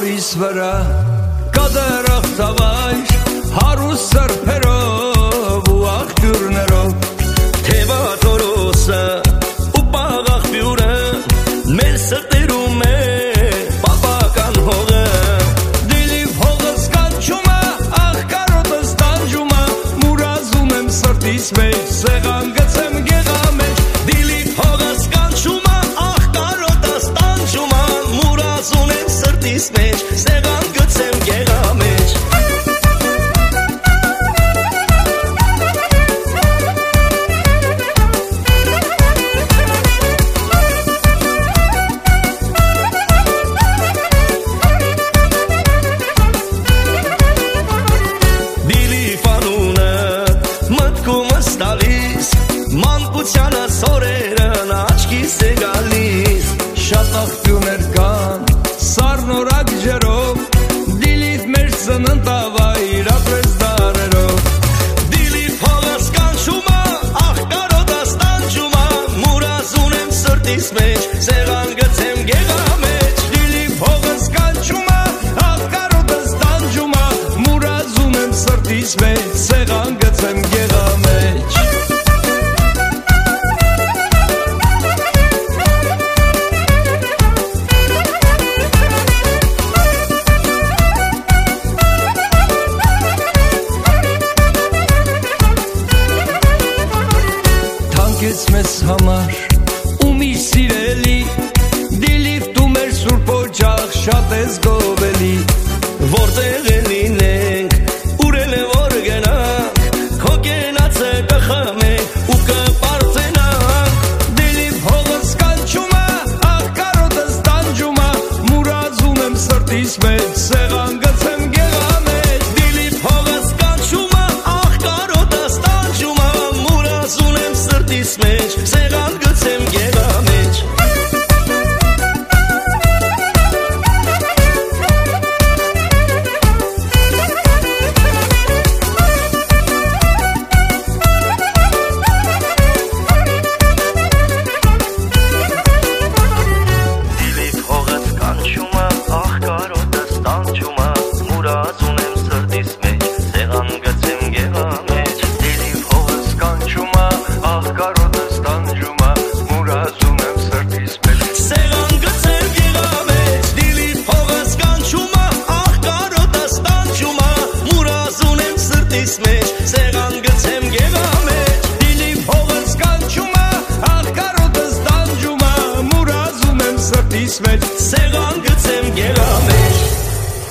Բարիս վրա կդրախ տավայր հարուստ սրբերով ու աղբյուրներով թևաթորոսը ու պաղ աղբյուրը մեր սրտերում է պապական հողը դիլիվ հողս կանչում է աղ կարոտս տանջում է մուրազում եմ սրտիս մեջ սեղան գցեմ գեղամեջ դիլիվ հողս կանչում է աղ կարոտս տանջում է մուրազում եմ սրտիս մեջ սեղան գցեմ գեղամեջ Մանկությանը սորերն աչքիս է գալիս Շատ աղբյուրներ կան սառնորակ ջերով Դիլիվ մեր ծննդավայր ապրես դարերով Դիլիվ հողս կանչում է աղ կարոտս տանջում է մուրազուն եմ սրտիս մեջ սեղան գցեմ գեղամեջ Դիլիվ հողս կանչում է աղ կարոտս տանջում է մուրազուն եմ սրտիս մեջ սեղան գցեմ գեղամեջ Մեզ համար ու մի սիրելի Դիլիվ դու մեր սուրբ օջախ շատ ես գովելի Որտեղ է լինենք ուրել է որ գնանք Քո գենացը կխմենք ու կպարծենանք Դիլիվ հողս կանչում է աղ կարոտս տանջում է մուրազում եմ սրտիս մեջ սեղան գցեմ գեղամեջ Դիլիվ հողս կանչում է աղ կարոտս տանջում է մուրազում եմ սրտիս մեջ սեղան գցեմ գեղամեջ Դիլիվ հողս կանչում է աղ կարոտս տանջում է մուրազում եմ սրտիս մեջ սեղան գցեմ գեղամեջ Դիլիվ հողս կանչում է աղ կարոտս տանջում է մուրազում եմ սրտիս մեջ սեղան գցեմ գեղամեջ Դիլիվ հողս կանչում է աղ կարոտս տանջում է մուրազում եմ սրտիս մեջ սեղան գցեմ գեղամեջ Դիլիվ հողս կանչում է աղ կարոտս տանջում է մուրազում եմ սրտիս մեջ սեղան